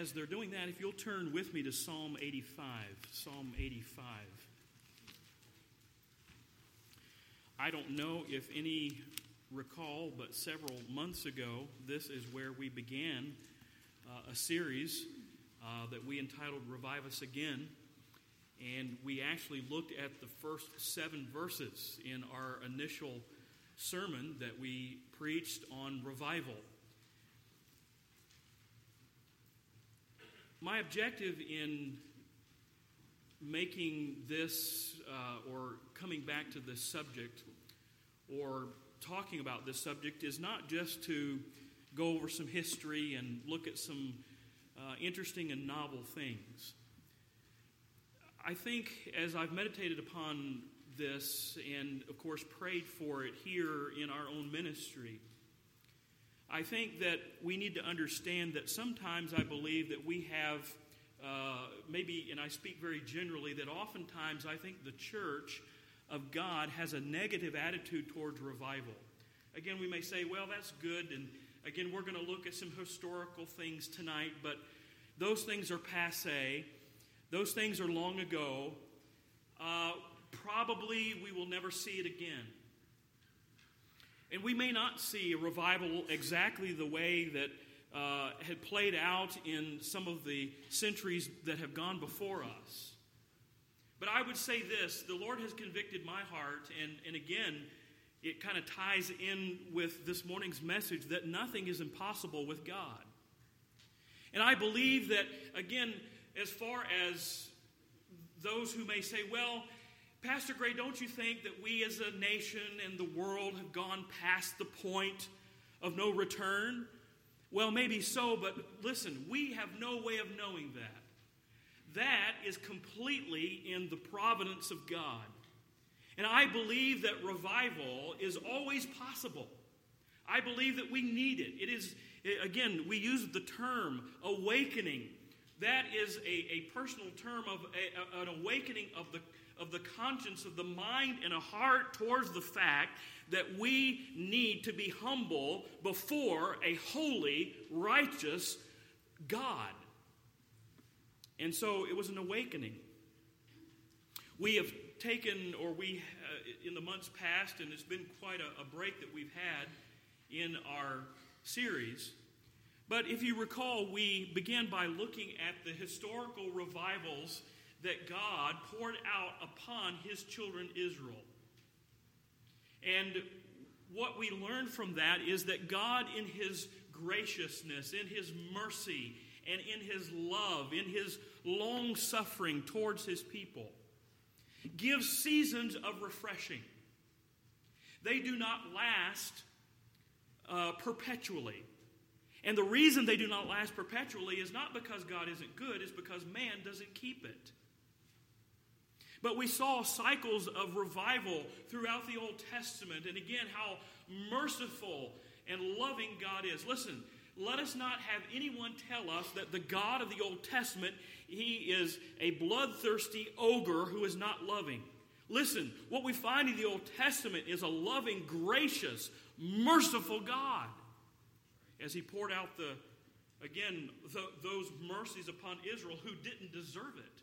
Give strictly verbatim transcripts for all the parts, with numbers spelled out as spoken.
as they're doing that, if you'll turn with me to Psalm eighty-five. Psalm eighty-five. I don't know if any recall, but several months ago, this is where we began uh, a series uh, that we entitled Revive Us Again. And we actually looked at the first seven verses in our initial sermon that we preached on revival. My objective in making this uh, or coming back to this subject or talking about this subject is not just to go over some history and look at some uh, interesting and novel things. I think as I've meditated upon this and, of course, prayed for it here in our own ministry, I think that we need to understand that sometimes I believe that we have, uh, maybe, and I speak very generally, that oftentimes I think the church of God has a negative attitude towards revival. Again, we may say, well, that's good, and again, we're going to look at some historical things tonight, but those things are passé. Those things are long ago. Uh, probably we will never see it again. And we may not see a revival exactly the way that uh, had played out in some of the centuries that have gone before us. But I would say this, the Lord has convicted my heart, and, and again, it kind of ties in with this morning's message that nothing is impossible with God. And I believe that, again, as far as those who may say, well, Pastor Gray, don't you think that we as a nation and the world have gone past the point of no return? Well, maybe so, but listen, we have no way of knowing that. That is completely in the providence of God. And I believe that revival is always possible. I believe that we need it. It is, again, we use the term awakening. That is a, a personal term of a, an awakening of the of the conscience, of the mind and a heart towards the fact that we need to be humble before a holy, righteous God. And so it was an awakening. We have taken, or we, uh, in the months past, and it's been quite a, a break that we've had in our series. But if you recall, we began by looking at the historical revivals that God poured out upon His children Israel. And what we learned from that is that God, in His graciousness, in His mercy, and in His love, in His long-suffering towards His people, gives seasons of refreshing. They do not last uh, perpetually. And the reason they do not last perpetually is not because God isn't good, it's because man doesn't keep it. But we saw cycles of revival throughout the Old Testament, and again, how merciful and loving God is. Listen, let us not have anyone tell us that the God of the Old Testament, He is a bloodthirsty ogre who is not loving. Listen, what we find in the Old Testament is a loving, gracious, merciful God. As He poured out the, again, th- those mercies upon Israel who didn't deserve it.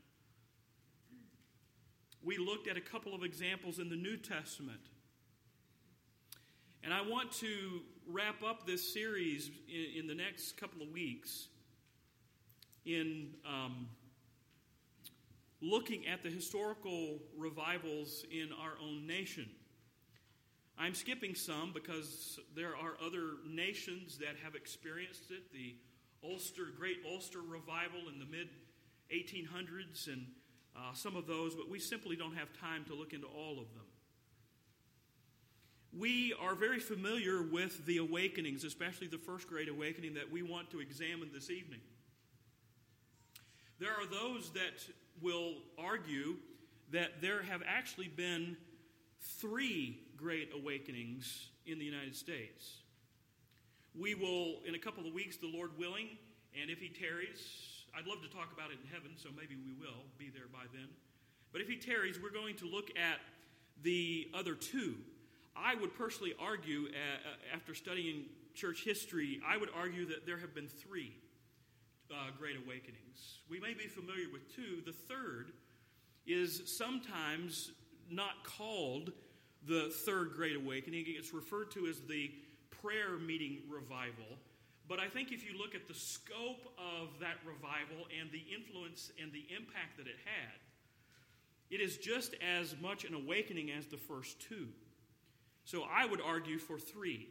We looked at a couple of examples in the New Testament. And I want to wrap up this series in, in the next couple of weeks in um, looking at the historical revivals in our own nation. I'm skipping some because there are other nations that have experienced it. The Ulster, Great Ulster Revival in the mid eighteen hundreds and uh, some of those, but we simply don't have time to look into all of them. We are very familiar with the awakenings, especially the First Great Awakening that we want to examine this evening. There are those that will argue that there have actually been three Great Awakenings in the United States. We will, in a couple of weeks, the Lord willing, and if He tarries, I'd love to talk about it in heaven, so maybe we will be there by then. But if He tarries, we're going to look at the other two. I would personally argue, uh, after studying church history, I would argue that there have been three uh, Great Awakenings. We may be familiar with two. The third is sometimes not called the Third Great Awakening. It's referred to as the prayer meeting revival. But I think if you look at the scope of that revival and the influence and the impact that it had, it is just as much an awakening as the first two. So I would argue for three.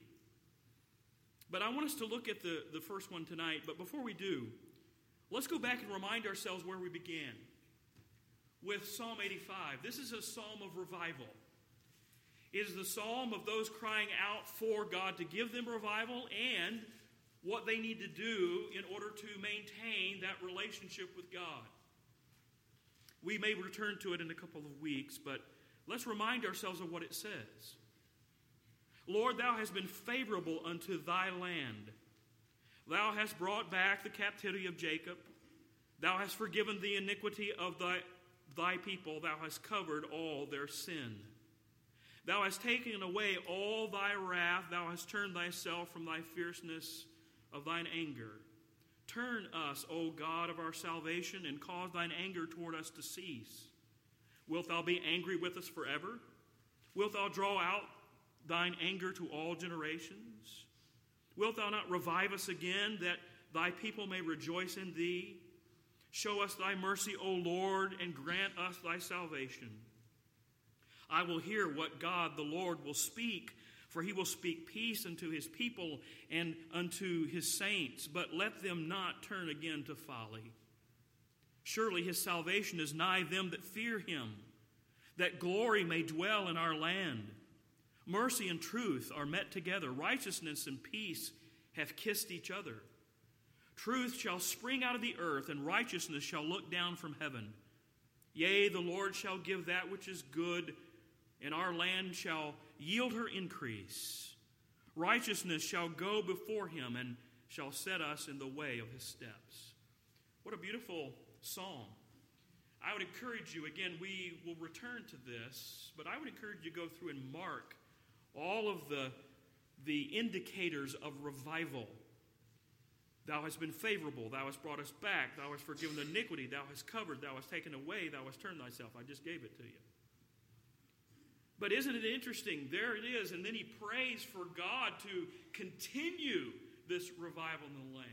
But I want us to look at the, the first one tonight. But before we do, let's go back and remind ourselves where we began. With Psalm eighty-five. This is a psalm of revival. It is the psalm of those crying out for God to give them revival and what they need to do in order to maintain that relationship with God. We may return to it in a couple of weeks, but let's remind ourselves of what it says. Lord, thou hast been favorable unto thy land. Thou hast brought back the captivity of Jacob. Thou hast forgiven the iniquity of thy, thy people. Thou hast covered all their sin. Thou hast taken away all thy wrath. Thou hast turned thyself from thy fierceness of thine anger. Turn us, O God of our salvation, and cause thine anger toward us to cease. Wilt thou be angry with us forever? Wilt thou draw out thine anger to all generations? Wilt thou not revive us again, that thy people may rejoice in thee? Show us thy mercy, O Lord, and grant us thy salvation. I will hear what God the Lord will speak, for he will speak peace unto his people and unto his saints, but let them not turn again to folly. Surely his salvation is nigh them that fear him, that glory may dwell in our land. Mercy and truth are met together. Righteousness and peace have kissed each other. Truth shall spring out of the earth, and righteousness shall look down from heaven. Yea, the Lord shall give that which is good, and our land shall yield her increase. Righteousness shall go before him, and shall set us in the way of his steps. What a beautiful psalm. I would encourage you, again, we will return to this, but I would encourage you to go through and mark all of the, the indicators of revival. Thou hast been favorable. Thou hast brought us back. Thou hast forgiven iniquity. Thou hast covered. Thou hast taken away. Thou hast turned thyself. I just gave it to you. But isn't it interesting? There it is. And then he prays for God to continue this revival in the land.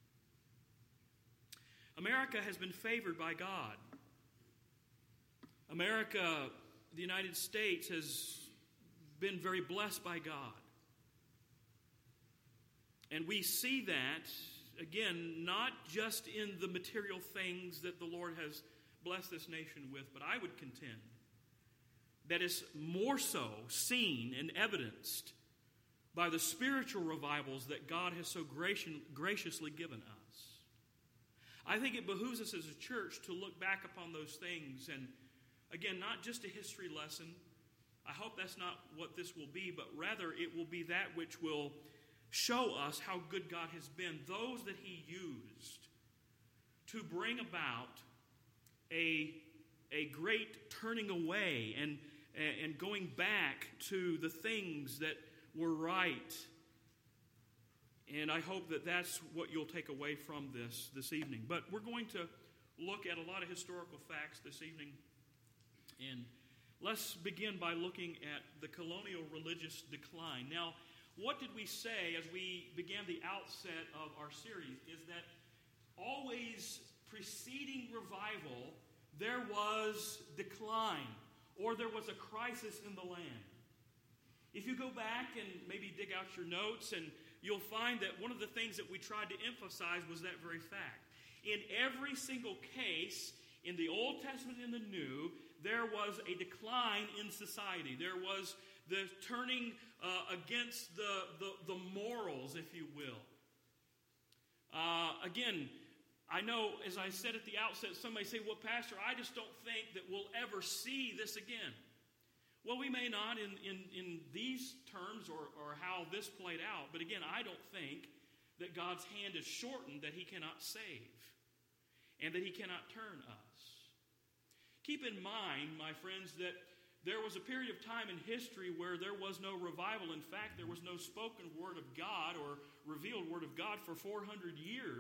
America has been favored by God. America, the United States, has been very blessed by God. And we see that, again, not just in the material things that the Lord has blessed this nation with, but I would contend that is more so seen and evidenced by the spiritual revivals that God has so graciously given us. I think it behooves us as a church to look back upon those things and, again, not just a history lesson. I hope that's not what this will be, but rather it will be that which will show us how good God has been. Those that he used to bring about a, a great turning away and, and going back to the things that were right. And I hope that that's what you'll take away from this this evening. But we're going to look at a lot of historical facts this evening. And let's begin by looking at the colonial religious decline. Now, what did we say as we began the outset of our series is that always preceding revival, there was decline, or there was a crisis in the land. If you go back and maybe dig out your notes, and you'll find that one of the things that we tried to emphasize was that very fact. In every single case, in the Old Testament and the New, there was a decline in society. There was the turning uh, against the, the, the morals, if you will. Uh, again, I know, as I said at the outset, somebody say, well, Pastor, I just don't think that we'll ever see this again. Well, we may not in, in, in these terms or, or how this played out, but again, I don't think that God's hand is shortened, that he cannot save, and that he cannot turn us. Keep in mind, my friends, that there was a period of time in history where there was no revival. In fact, there was no spoken word of God or revealed word of God for four hundred years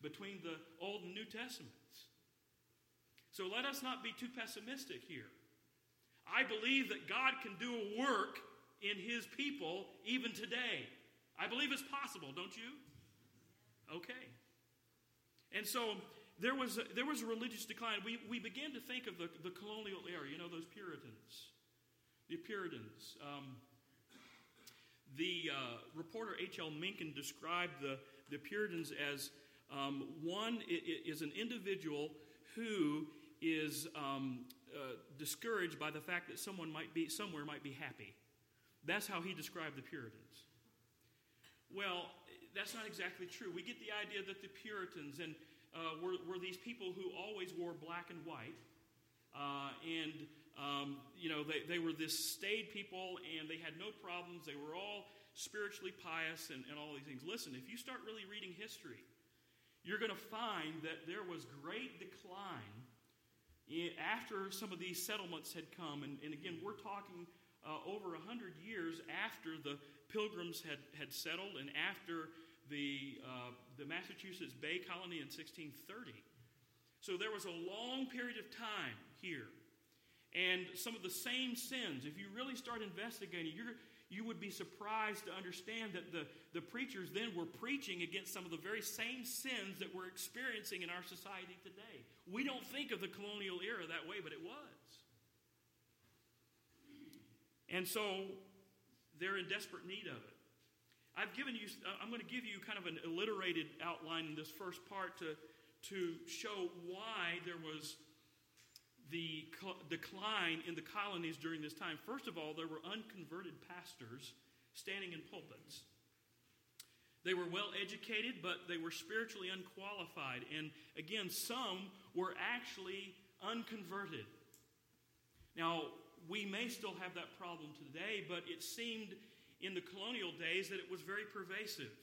between the Old and New Testaments. So let us not be too pessimistic here. I believe that God can do a work in his people even today. I believe it's possible, don't you? Okay. And so there was a, there was a religious decline. We, we began to think of the, the colonial era, you know, those Puritans. The Puritans. Um, the uh, reporter H L Mencken described the, the Puritans as um, one is an individual who is um, uh, discouraged by the fact that someone might be somewhere might be happy. That's how he described the Puritans. Well, that's not exactly true. We get the idea that the Puritans and uh, were, were these people who always wore black and white, uh, and um, you know they, they were this staid people, and they had no problems. They were all spiritually pious and, and all these things. Listen, if you start really reading history, you're going to find that there was great decline after some of these settlements had come. And, and again, we're talking uh, over one hundred years after the Pilgrims had, had settled and after the, uh, the Massachusetts Bay Colony in sixteen thirty. So there was a long period of time here. And some of the same sins, if you really start investigating, you're you would be surprised to understand that the, the preachers then were preaching against some of the very same sins that we're experiencing in our society today. We don't think of the colonial era that way, but it was. And so they're in desperate need of it. I've given you, I'm going to give you kind of an alliterated outline in this first part to, to show why there was the decline in the colonies during this time. First of all, there were unconverted pastors standing in pulpits. They were well educated, but they were spiritually unqualified. And again, some were actually unconverted. Now, we may still have that problem today, but it seemed in the colonial days that it was very pervasive.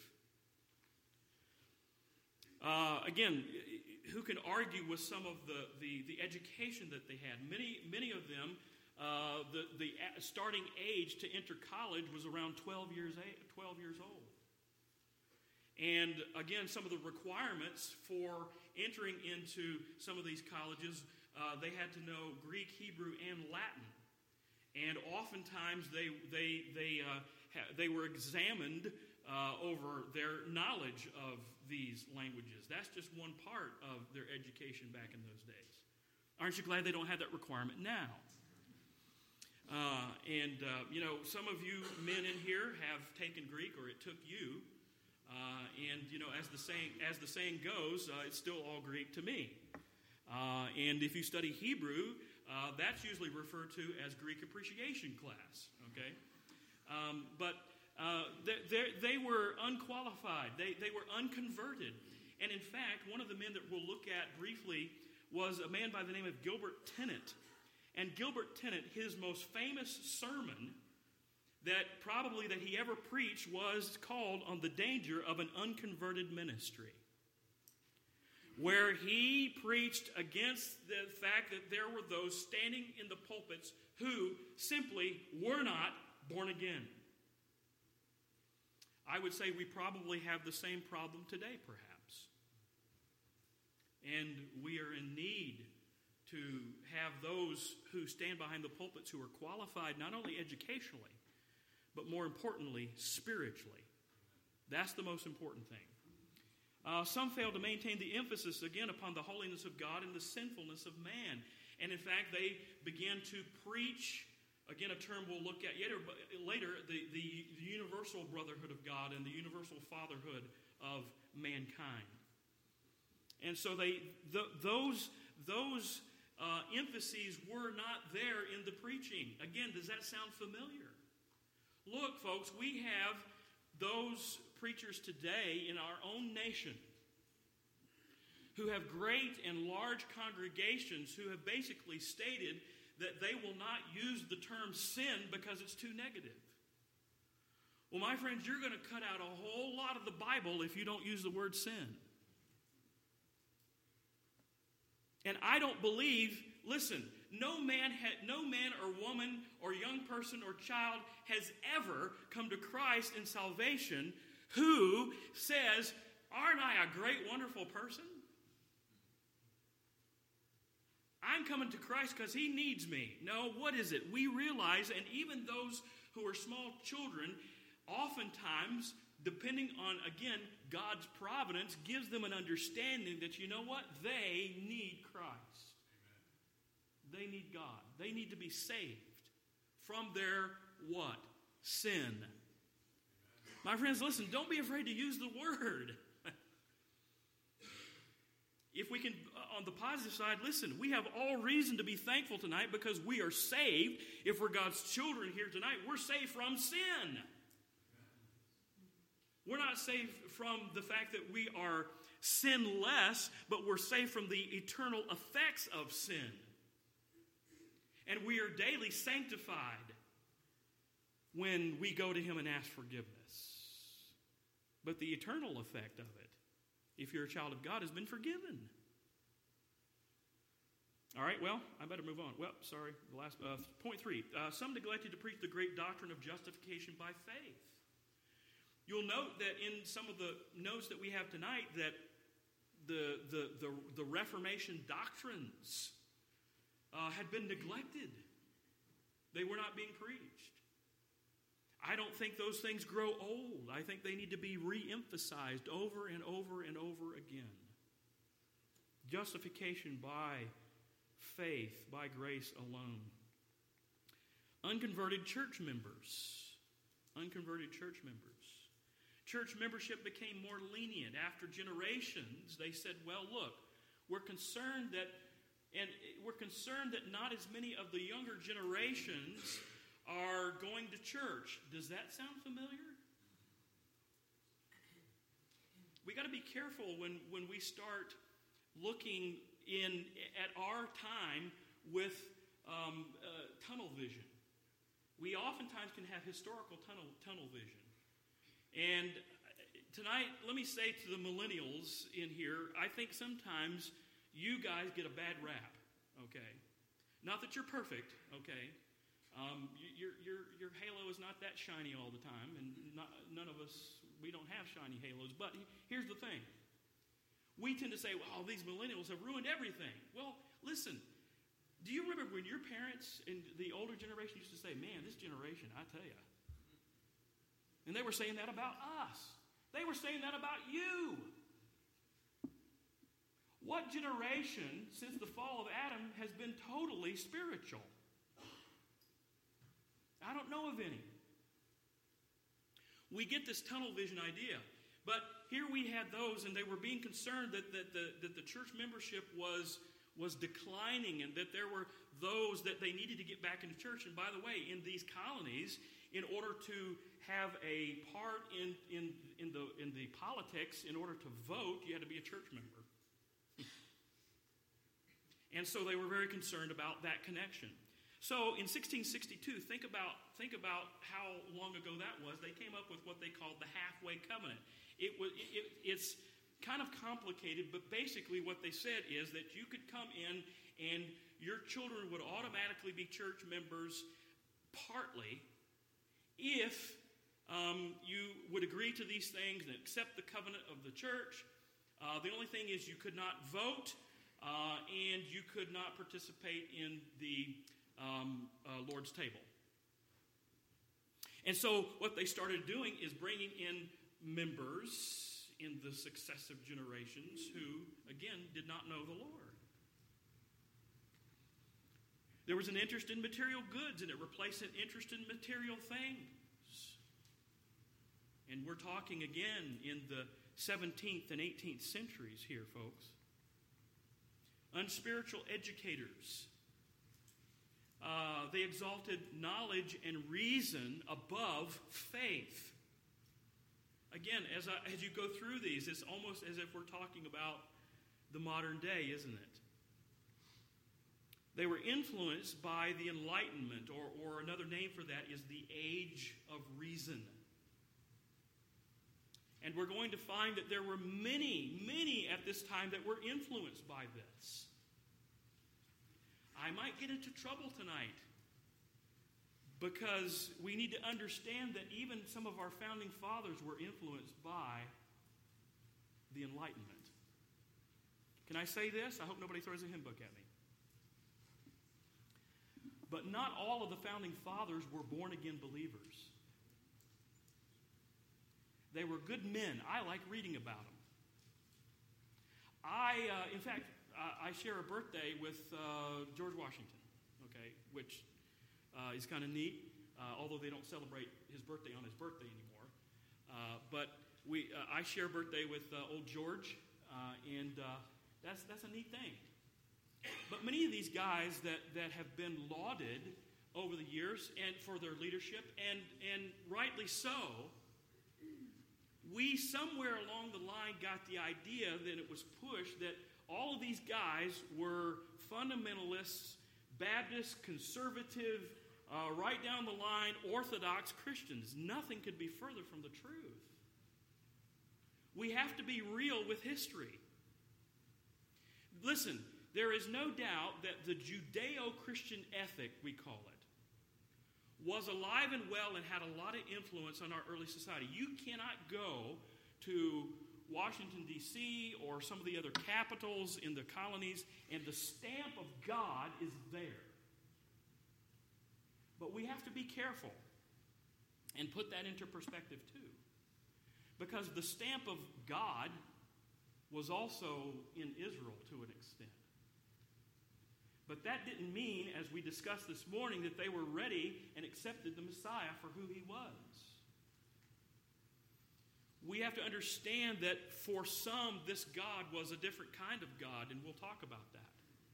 Uh, again, who can argue with some of the, the, the education that they had? Many many of them, uh, the, the starting age to enter college was around twelve years, twelve years old. And again, some of the requirements for entering into some of these colleges, uh, they had to know Greek, Hebrew, and Latin. And oftentimes they, they, they, uh, ha- they were examined uh, over their knowledge of these languages. That's just one part of their education back in those days. Aren't you glad they don't have that requirement now? Uh, and, uh, you know, some of you men in here have taken Greek, or it took you. Uh, and, you know, as the saying, as the saying goes, uh, it's still all Greek to me. Uh, and if you study Hebrew, uh, that's usually referred to as Greek appreciation class, okay? Um, but Uh, they, they were unqualified. They, they were unconverted. And in fact, one of the men that we'll look at briefly was a man by the name of Gilbert Tennent. And Gilbert Tennent, his most famous sermon that probably that he ever preached was called On the Danger of an Unconverted Ministry, where he preached against the fact that there were those standing in the pulpits who simply were not born again. I would say we probably have the same problem today, perhaps. And we are in need to have those who stand behind the pulpits who are qualified not only educationally, but more importantly, spiritually. That's the most important thing. Uh, some fail to maintain the emphasis, again, upon the holiness of God and the sinfulness of man. And in fact, they begin to preach, again, a term we'll look at later, the, the universal brotherhood of God and the universal fatherhood of mankind. And so they, the, those, those uh, emphases were not there in the preaching. Again, does that sound familiar? Look, folks, we have those preachers today in our own nation who have great and large congregations who have basically stated that they will not use the term sin because it's too negative. Well, my friends, you're going to cut out a whole lot of the Bible if you don't use the word sin. And I don't believe, listen, no man, ha- no man or woman or young person or child has ever come to Christ in salvation who says, aren't I a great, wonderful person? I'm coming to Christ because he needs me. No, what is it? We realize, and even those who are small children, oftentimes, depending on, again, God's providence, gives them an understanding that, you know what? They need Christ. Amen. They need God. They need to be saved from their what? Sin. Amen. My friends, listen, don't be afraid to use the word. If we can, on the positive side, listen, we have all reason to be thankful tonight because we are saved. If we're God's children here tonight, we're saved from sin. We're not saved from the fact that we are sinless, but we're saved from the eternal effects of sin. And we are daily sanctified when we go to him and ask forgiveness. But the eternal effect of it, if you're a child of God, has been forgiven. All right, well, I better move on. Well, sorry, the last uh, point three. Uh, some neglected to preach the great doctrine of justification by faith. You'll note that in some of the notes that we have tonight that the, the, the, the Reformation doctrines uh, had been neglected. They were not being preached. I don't think those things grow old. I think they need to be re-emphasized over and over and over again. Justification by faith, by grace alone. Unconverted church members. Unconverted church members. Church membership became more lenient. After generations, they said, well, look, we're concerned that, and we're concerned that not as many of the younger generations are going to church. Does that sound familiar? We got to be careful when, when we start looking in at our time with um, uh, tunnel vision. We oftentimes can have historical tunnel tunnel vision. And tonight, let me say to the millennials in here, I think sometimes you guys get a bad rap, okay? Not that you're perfect, okay? Um, your, your, your halo is not that shiny all the time, and not, none of us, we don't have shiny halos. But here's the thing. We tend to say, well, these millennials have ruined everything. Well, listen, do you remember when your parents and the older generation used to say, man, this generation, I tell you. And they were saying that about us. They were saying that about you. What generation since the fall of Adam has been totally spiritual? I don't know of any. We get this tunnel vision idea. But here we had those, and they were being concerned that, that, the, that the church membership was, was declining and that there were those that they needed to get back into church. And by the way, in these colonies, in order to have a part in, in, in, the, in the politics, in order to vote, you had to be a church member. And so they were very concerned about that connection. So in sixteen sixty-two, think about, think about how long ago that was. They came up with what they called the halfway covenant. It was, it, it, it's kind of complicated, but basically what they said is that you could come in and your children would automatically be church members partly if um, you would agree to these things and accept the covenant of the church. Uh, the only thing is you could not vote uh, and you could not participate in the um, uh, Lord's table. And so what they started doing is bringing in members in the successive generations who, again, did not know the Lord. There was an interest in material goods, and it replaced an interest in material things. And we're talking again in the seventeenth and eighteenth centuries here, folks. Unspiritual educators. Uh, they exalted knowledge and reason above faith. Again, as, I, as you go through these, it's almost as if we're talking about the modern day, isn't it? They were influenced by the Enlightenment, or, or another name for that is the Age of Reason. And we're going to find that there were many, many at this time that were influenced by this. I might get into trouble tonight because we need to understand that even some of our founding fathers were influenced by the Enlightenment. Can I say this? I hope nobody throws a hymn book at me. But not all of the founding fathers were born-again believers. They were good men. I like reading about them. I, uh, in fact, I, I share a birthday with uh, George Washington, okay, which uh, is kind of neat, uh, although they don't celebrate his birthday on his birthday anymore. Uh, but we, uh, I share a birthday with uh, old George, uh, and uh, that's that's a neat thing. But many of these guys that, that have been lauded over the years and for their leadership, and, and rightly so, we somewhere along the line got the idea that it was pushed that all of these guys were fundamentalists, Baptist, conservative, uh, right down the line, Orthodox Christians. Nothing could be further from the truth. We have to be real with history. Listen, there is no doubt that the Judeo-Christian ethic, we call it, was alive and well and had a lot of influence on our early society. You cannot go to Washington, D C or some of the other capitals in the colonies and the stamp of God is there. But we have to be careful and put that into perspective too. Because the stamp of God was also in Israel to an extent. But that didn't mean, as we discussed this morning, that they were ready and accepted the Messiah for who he was. We have to understand that for some, this God was a different kind of God, and we'll talk about that.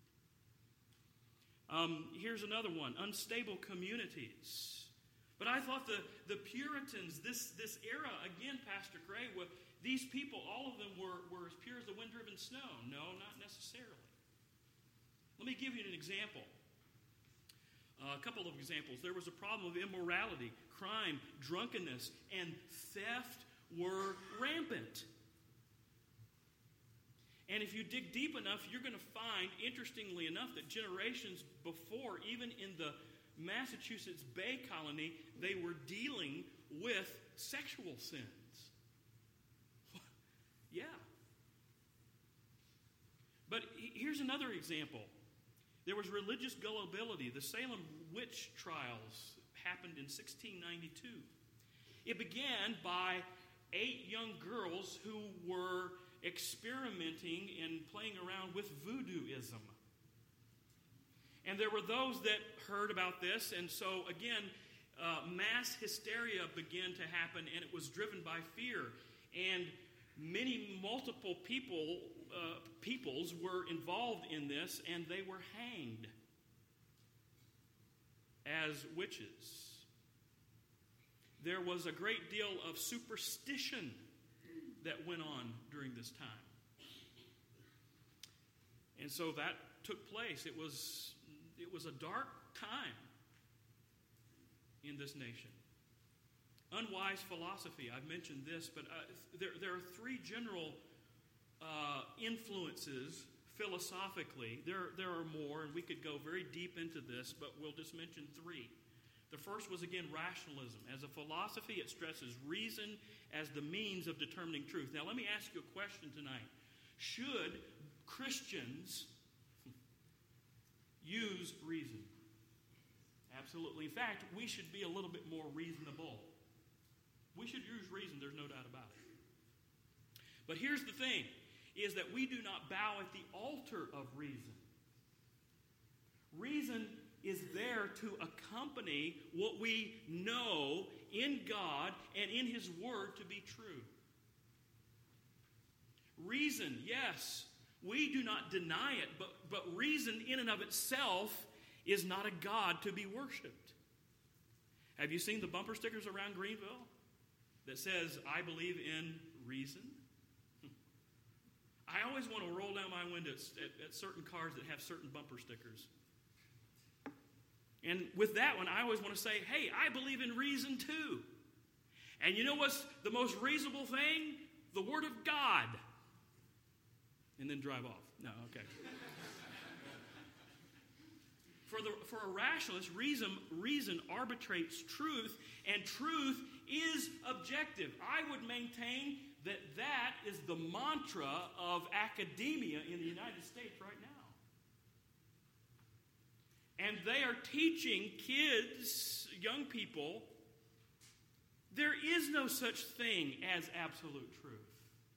Um, here's another one, unstable communities. But I thought the, the Puritans, this, this era, again, Pastor Gray, were, these people, all of them were, were as pure as the wind-driven snow. No, not necessarily. Let me give you an example. Uh, a couple of examples. There was a problem of immorality, crime, drunkenness, and theft were rampant. And if you dig deep enough, you're going to find, interestingly enough, that generations before, even in the Massachusetts Bay Colony, they were dealing with sexual sins. Yeah. But here's another example. There was religious gullibility. The Salem witch trials happened in sixteen ninety-two. It began by eight young girls who were experimenting and playing around with voodooism. And there were those that heard about this, and so again, uh, mass hysteria began to happen, and it was driven by fear. And many multiple people, uh, peoples were involved in this, and they were hanged as witches. There was a great deal of superstition that went on during this time. And so that took place. It was, it was a dark time in this nation. Unwise philosophy. I've mentioned this, but uh, there, there are three general uh, influences philosophically. There, there are more, and we could go very deep into this, but we'll just mention three. The first was, again, rationalism. As a philosophy, it stresses reason as the means of determining truth. Now, let me ask you a question tonight. Should Christians use reason? Absolutely. In fact, we should be a little bit more reasonable. We should use reason, there's no doubt about it. But here's the thing, is that we do not bow at the altar of reason. Reason is there to accompany what we know in God and in His Word to be true. Reason, yes, we do not deny it, but, but reason in and of itself is not a God to be worshipped. Have you seen the bumper stickers around Greenville that says, I believe in reason? I always want to roll down my windows at, at certain cars that have certain bumper stickers. And with that one, I always want to say, hey, I believe in reason too. And you know what's the most reasonable thing? The Word of God. And then drive off. No, okay. For, the, for a rationalist, reason, reason arbitrates truth, and truth is objective. I would maintain that that is the mantra of academia in the United States right now. And they are teaching kids, young people, there is no such thing as absolute truth.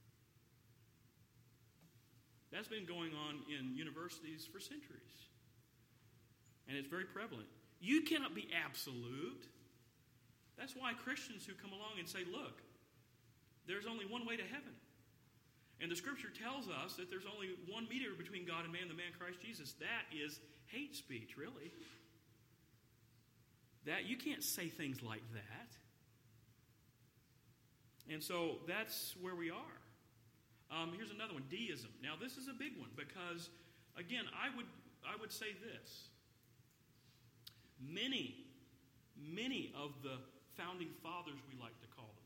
That's been going on in universities for centuries. And it's very prevalent. You cannot be absolute. That's why Christians who come along and say, look, there's only one way to heaven. And the Scripture tells us that there's only one mediator between God and man, the man Christ Jesus. That is hate speech, really. That you can't say things like that. And so that's where we are. Um, here's another one, deism. Now this is a big one because, again, I would I would say this. Many, many of the founding fathers, we like to call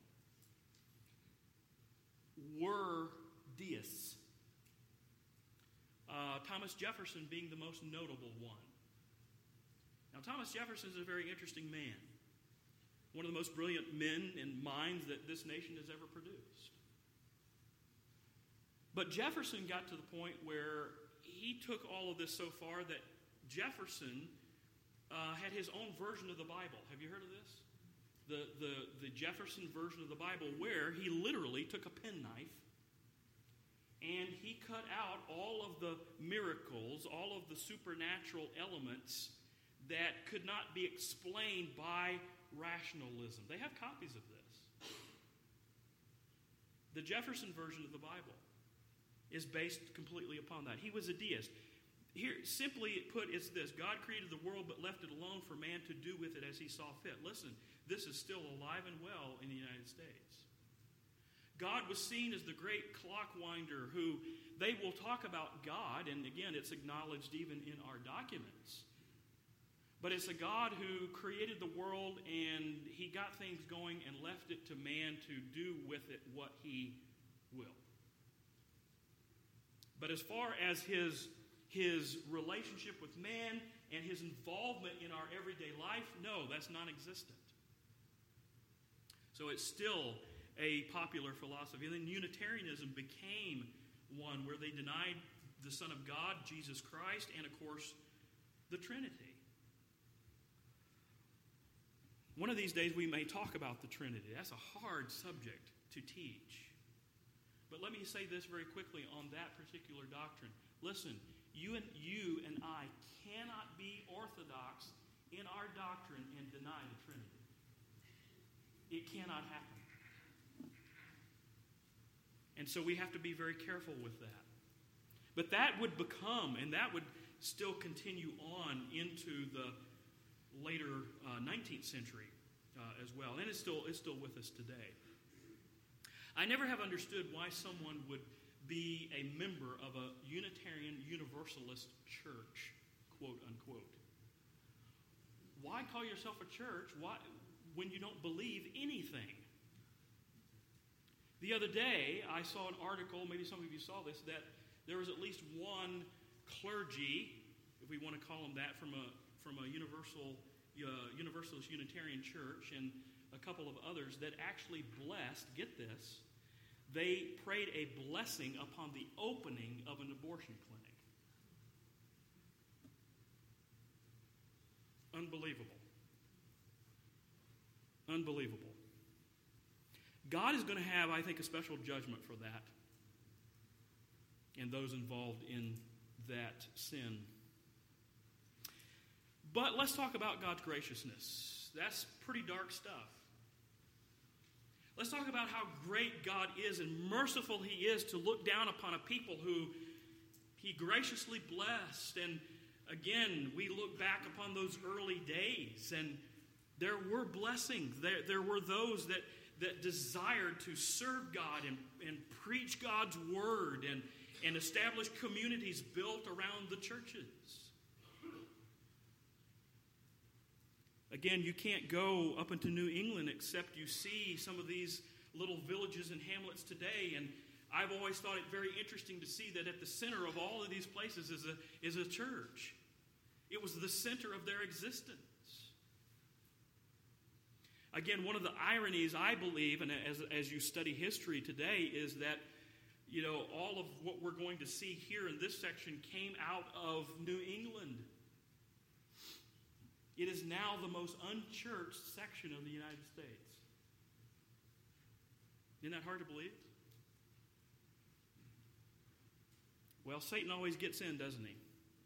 them, were deists. Uh, Thomas Jefferson being the most notable one. Now, Thomas Jefferson is a very interesting man. One of the most brilliant men and minds that this nation has ever produced. But Jefferson got to the point where he took all of this so far that Jefferson uh, had his own version of the Bible. Have you heard of this? The, the, the Jefferson version of the Bible, where he literally took a penknife and he cut out all of the miracles, all of the supernatural elements that could not be explained by rationalism. They have copies of this. The Jefferson version of the Bible is based completely upon that. He was a deist. Here, simply put, it's this. God created the world but left it alone for man to do with it as he saw fit. Listen, this is still alive and well in the United States. God was seen as the great clockwinder who they will talk about God, and again, it's acknowledged even in our documents. But it's a God who created the world and he got things going and left it to man to do with it what he will. But as far as his, his relationship with man and his involvement in our everyday life, no, that's non-existent. So it's still a popular philosophy. And then Unitarianism became one where they denied the Son of God, Jesus Christ, and of course, the Trinity. One of these days we may talk about the Trinity. That's a hard subject to teach. But let me say this very quickly on that particular doctrine. Listen, you and you and I cannot be orthodox in our doctrine and deny the Trinity. It cannot happen. And so we have to be very careful with that. But that would become, and that would still continue on into the later uh, nineteenth century uh, as well. And it's still, it's still with us today. I never have understood why someone would be a member of a Unitarian Universalist church, quote unquote. Why call yourself a church why, when you don't believe anything? The other day, I saw an article, maybe some of you saw this, that there was at least one clergy, if we want to call them that, from a from a universal uh, Universalist Unitarian church, and a couple of others that actually blessed, get this, they prayed a blessing upon the opening of an abortion clinic. Unbelievable. Unbelievable. God is going to have, I think, a special judgment for that and those involved in that sin. But let's talk about God's graciousness. That's pretty dark stuff. Let's talk about how great God is and merciful He is to look down upon a people who He graciously blessed. And again, we look back upon those early days, and there were blessings. There, there were those that that desired to serve God and, and preach God's word and, and establish communities built around the churches. Again, you can't go up into New England except you see some of these little villages and hamlets today, and I've always thought it very interesting to see that at the center of all of these places is a, is a church. It was the center of their existence. Again, one of the ironies, I believe, and as, as you study history today, is that, you know, all of what we're going to see here in this section came out of New England. It is now the most unchurched section of the United States. Isn't that hard to believe? Well, Satan always gets in, doesn't he?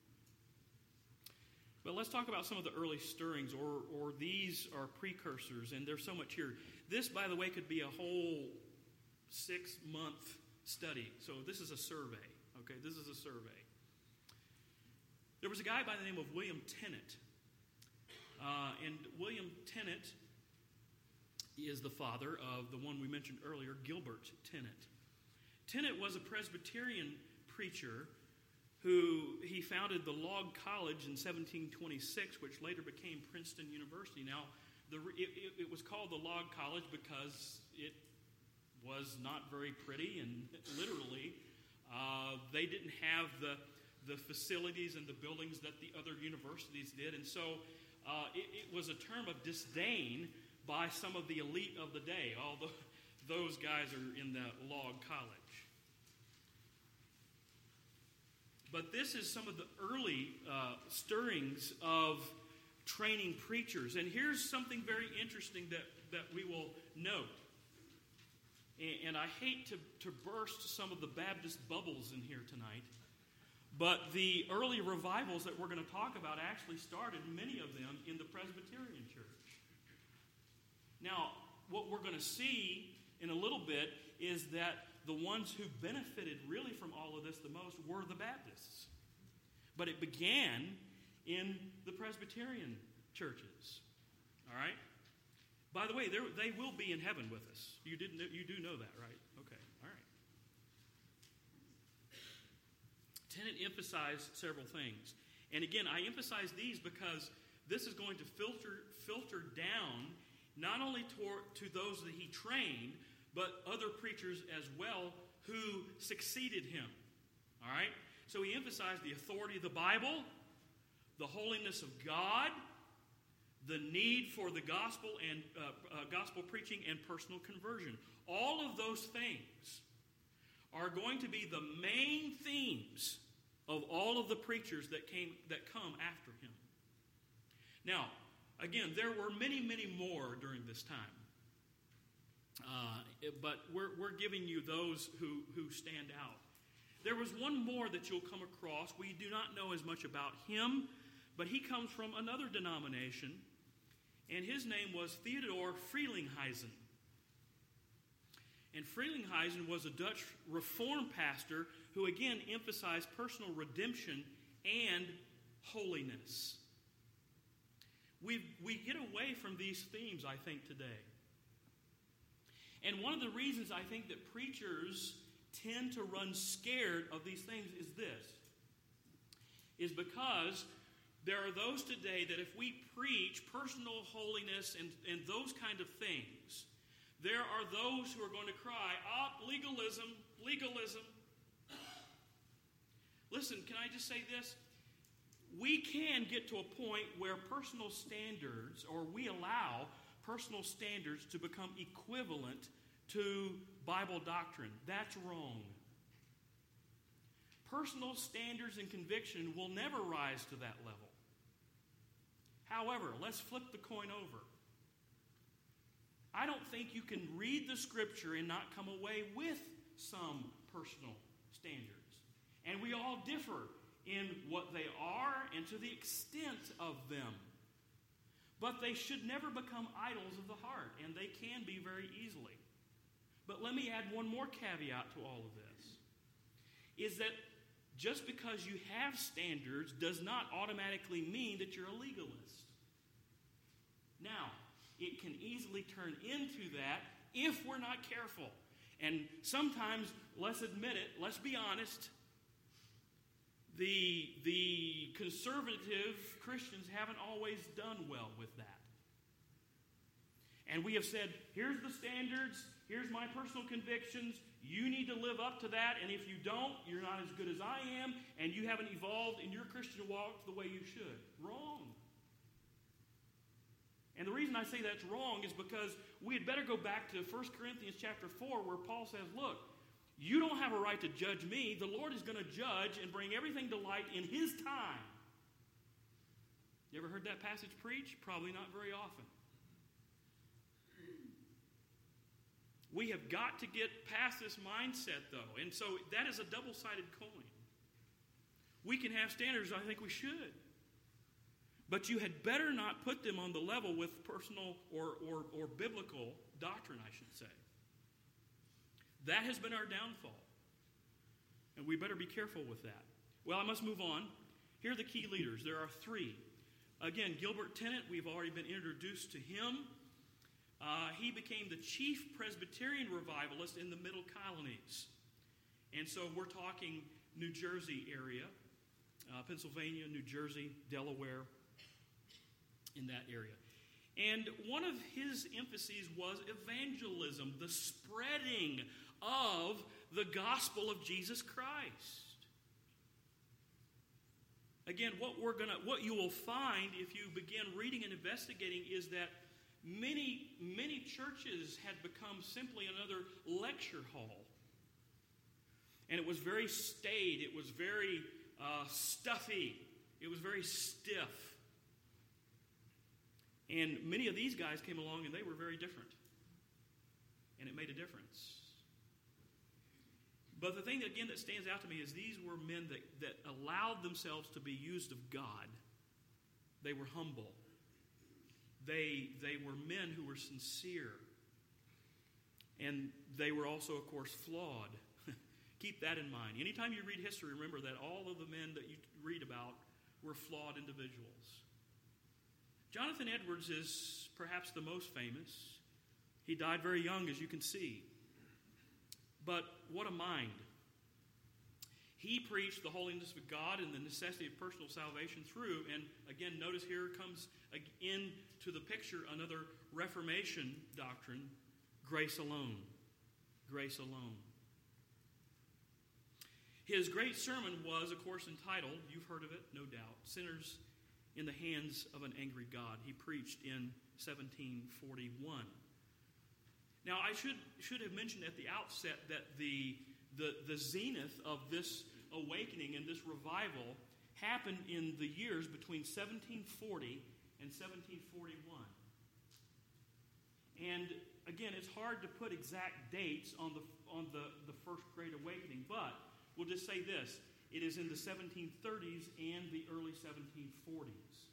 But let's talk about some of the early stirrings, or, or these are precursors, and there's so much here. This, by the way, could be a whole six-month study. So this is a survey, okay? This is a survey. There was a guy by the name of William Tennant. Uh, and William Tennant is the father of the one we mentioned earlier, Gilbert Tennant. Tennant was a Presbyterian preacher who he founded the Log College in seventeen twenty-six, which later became Princeton University. Now, the, it, it, it was called the Log College because it was not very pretty, and literally, uh, they didn't have the, the facilities and the buildings that the other universities did, and so uh, it, it was a term of disdain by some of the elite of the day. All the, those guys are in the Log College. But this is some of the early uh, stirrings of training preachers. And here's something very interesting that, that we will note. And, and I hate to, to burst some of the Baptist bubbles in here tonight, but the early revivals that we're going to talk about actually started, many of them, in the Presbyterian church. Now, what we're going to see in a little bit is that the ones who benefited really from all of this the most were the Baptists. But it began in the Presbyterian churches. All right? By the way, they will be in heaven with us. You didn't. You do know that, right? Okay. All right. Tennant emphasized several things. And again, I emphasize these because this is going to filter filter down not only toward, to those that he trained, but other preachers as well who succeeded him. All right? So he emphasized the authority of the Bible, the holiness of God, the need for the gospel and uh, uh, gospel preaching and personal conversion. All of those things are going to be the main themes of all of the preachers that came that come after him. Now, again, there were many, many more during this time. Uh, but we're, we're giving you those who, who stand out. There was one more that you'll come across. We do not know as much about him, but he comes from another denomination, and his name was Theodore Frelinghuysen. And Frelinghuysen was a Dutch Reformed pastor who again emphasized personal redemption and holiness. We we get away from these themes, I think, today. And one of the reasons I think that preachers tend to run scared of these things is this. Is because there are those today that if we preach personal holiness and, and those kind of things, there are those who are going to cry, ah, legalism, legalism. Listen, can I just say this? We can get to a point where personal standards, or we allow personal standards to become equivalent to Bible doctrine. That's wrong. Personal standards and conviction will never rise to that level. However, let's flip the coin over. I don't think you can read the Scripture and not come away with some personal standards. And we all differ in what they are and to the extent of them. But they should never become idols of the heart, and they can be very easily. But let me add one more caveat to all of this, is that just because you have standards does not automatically mean that you're a legalist. Now, it can easily turn into that if we're not careful. And sometimes, let's admit it, let's be honest, the, the conservative Christians haven't always done well with that. And we have said, here's the standards, here's my personal convictions, you need to live up to that, and if you don't, you're not as good as I am, and you haven't evolved in your Christian walk the way you should. Wrong. And the reason I say that's wrong is because we had better go back to First Corinthians chapter four, where Paul says, look, you don't have a right to judge me. The Lord is going to judge and bring everything to light in His time. You ever heard that passage preached? Probably not very often. We have got to get past this mindset, though. And so that is a double-sided coin. We can have standards, I think we should. But you had better not put them on the level with personal or, or, or biblical doctrine, I should say. That has been our downfall. And we better be careful with that. Well, I must move on. Here are the key leaders. There are three. Again, Gilbert Tennant, we've already been introduced to him. Uh, he became the chief Presbyterian revivalist in the Middle Colonies. And so we're talking New Jersey area, uh, Pennsylvania, New Jersey, Delaware, in that area. And one of his emphases was evangelism, the spreading of the gospel of Jesus Christ. Again, what we're gonna, what you will find if you begin reading and investigating is that many, many churches had become simply another lecture hall. And it was very staid. It was very uh, stuffy. It was very stiff. And many of these guys came along and they were very different. And it made a difference. But the thing, that, again, that stands out to me is these were men that, that allowed themselves to be used of God. They were humble. They, they were men who were sincere. And they were also, of course, flawed. Keep that in mind. Anytime you read history, remember that all of the men that you read about were flawed individuals. Jonathan Edwards is perhaps the most famous. He died very young, as you can see. But what a mind. He preached the holiness of God and the necessity of personal salvation through, and again, notice here comes into the picture another Reformation doctrine, grace alone. Grace alone. His great sermon was, of course, entitled, you've heard of it, no doubt, Sinners in the Hands of an Angry God. He preached in seventeen forty-one. Now, I should should have mentioned at the outset that the, the, the zenith of this awakening and this revival happened in the years between seventeen forty and seventeen forty-one. And again, it's hard to put exact dates on the on the, the first Great Awakening, but we'll just say this. It is in the seventeen thirties and the early seventeen forties.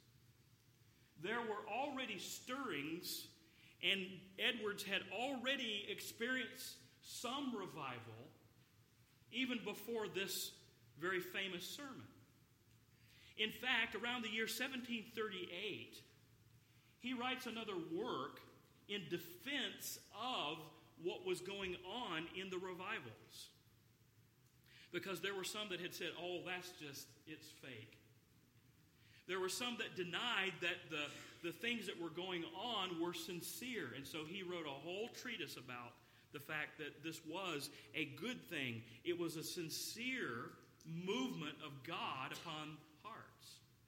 There were already stirrings, and Edwards had already experienced some revival even before this very famous sermon. In fact, around the year seventeen thirty-eight, he writes another work in defense of what was going on in the revivals. Because there were some that had said, oh, that's just, it's fake. There were some that denied that the, the things that were going on were sincere. And so he wrote a whole treatise about the fact that this was a good thing. It was a sincere movement of God upon hearts.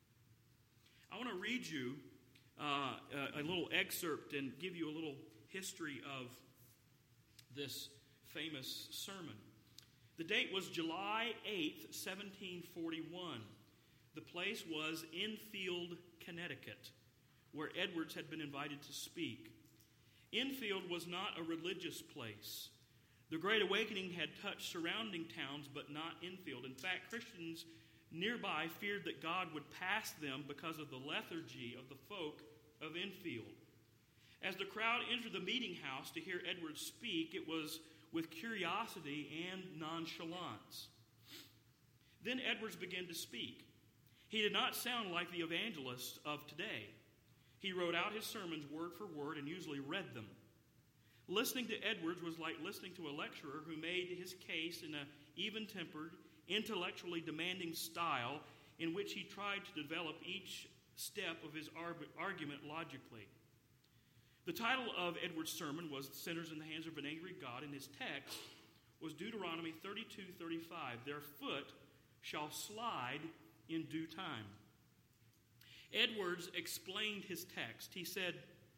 I want to read you uh, a, a little excerpt and give you a little history of this famous sermon. The date was July eighth, seventeen forty-one. The place was Enfield, Connecticut, where Edwards had been invited to speak. Enfield was not a religious place. The Great Awakening had touched surrounding towns, but not Enfield. In fact, Christians nearby feared that God would pass them because of the lethargy of the folk of Enfield. As the crowd entered the meeting house to hear Edwards speak, it was with curiosity and nonchalance. Then Edwards began to speak. He did not sound like the evangelists of today. He wrote out his sermons word for word and usually read them. Listening to Edwards was like listening to a lecturer who made his case in an even-tempered, intellectually demanding style in which he tried to develop each step of his argument logically. The title of Edwards' sermon was Sinners in the Hands of an Angry God, and his text was Deuteronomy thirty-two thirty-five. Their foot shall slide in due time. Edwards explained his text. He said,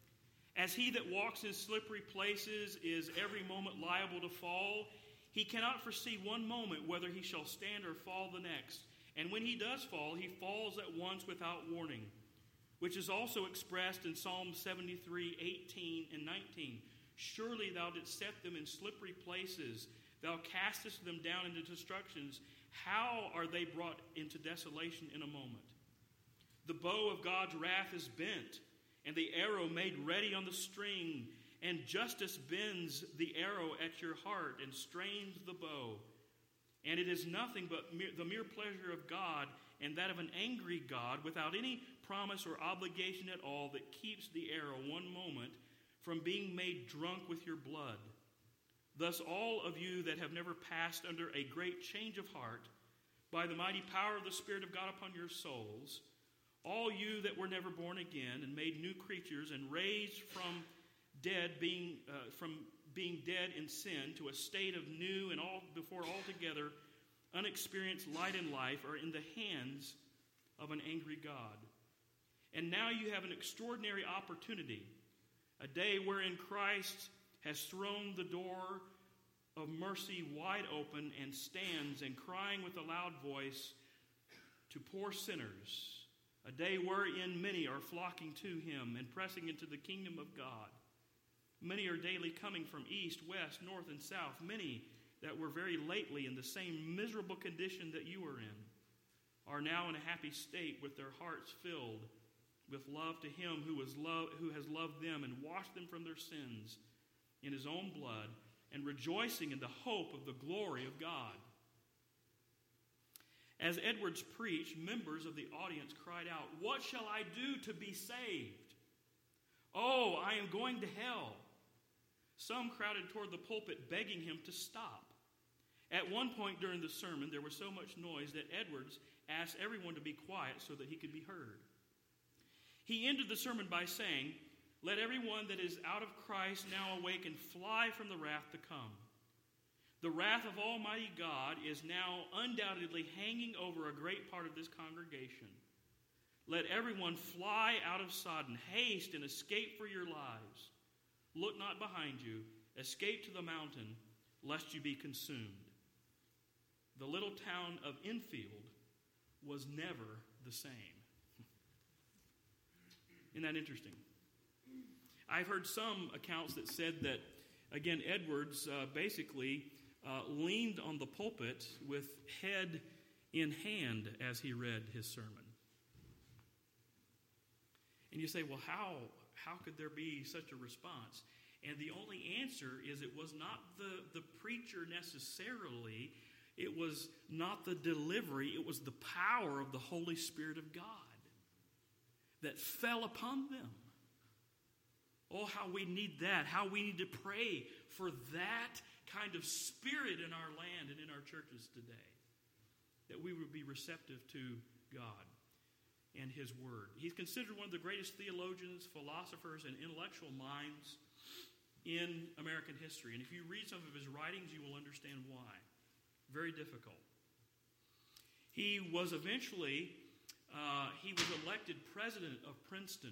As he that walks in slippery places is every moment liable to fall, he cannot foresee one moment whether he shall stand or fall the next. And when he does fall, he falls at once without warning, which is also expressed in Psalm seventy-three, eighteen and nineteen. Surely thou didst set them in slippery places. Thou castest them down into destructions. How are they brought into desolation in a moment? The bow of God's wrath is bent, and the arrow made ready on the string. And justice bends the arrow at your heart and strains the bow. And it is nothing but mere, the mere pleasure of God, and that of an angry God, without any promise or obligation at all, that keeps the arrow one moment from being made drunk with your blood. Thus all of you that have never passed under a great change of heart, by the mighty power of the Spirit of God upon your souls, all you that were never born again and made new creatures and raised from dead, being uh, from being dead in sin to a state of new and all before altogether unexperienced light and life, are in the hands of an angry God. And now you have an extraordinary opportunity, a day wherein Christ has thrown the door of mercy wide open and stands and crying with a loud voice to poor sinners, a day wherein many are flocking to him and pressing into the kingdom of God. Many are daily coming from east, west, north, and south. Many that were very lately in the same miserable condition that you are in are now in a happy state with their hearts filled with love to him who, is love, who has loved them and washed them from their sins in his own blood, and rejoicing in the hope of the glory of God. As Edwards preached, members of the audience cried out, "What shall I do to be saved? Oh, I am going to hell." Some crowded toward the pulpit, begging him to stop. At one point during the sermon, there was so much noise that Edwards asked everyone to be quiet so that he could be heard. He ended the sermon by saying, "Let everyone that is out of Christ now awake and fly from the wrath to come. The wrath of Almighty God is now undoubtedly hanging over a great part of this congregation. Let everyone fly out of Sodom, haste and escape for your lives. Look not behind you, escape to the mountain, lest you be consumed." The little town of Enfield was never the same. Isn't that interesting? I've heard some accounts that said that, again, Edwards uh, basically uh, leaned on the pulpit with head in hand as he read his sermon. And you say, well, how, how could there be such a response? And the only answer is it was not the, the preacher necessarily. It was not the delivery. It was the power of the Holy Spirit of God that fell upon them. Oh, how we need that. How we need to pray for that kind of spirit in our land and in our churches today. That we would be receptive to God and his word. He's considered one of the greatest theologians, philosophers, and intellectual minds in American history. And if you read some of his writings, you will understand why. Very difficult. He was eventually, uh, he was elected president of Princeton.